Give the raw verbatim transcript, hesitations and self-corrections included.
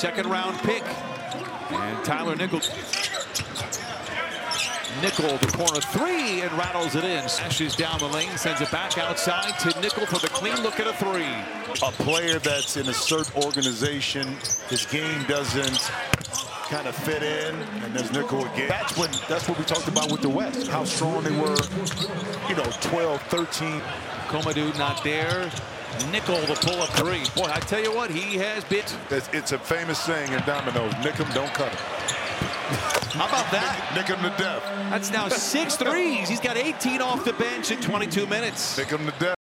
second round pick. And Tyler Nickel. Nickel, the corner three, and rattles it in. Smashes down the lane, sends it back outside to Nickel for the clean look at a three. A player that's in a certain organization, his game doesn't kind of fit in, and there's Nickel again. That's when that's what we talked about with the West, how strong they were, you know, twelve, thirteen. Comadou not there. Nickel, the pull-up three. Boy, I tell you what, he has bit. It's, it's a famous saying in dominoes, nick him, don't cut him. How about that? Nick him to death. That's now six threes. He's got eighteen off the bench in twenty-two minutes. Nick him to death.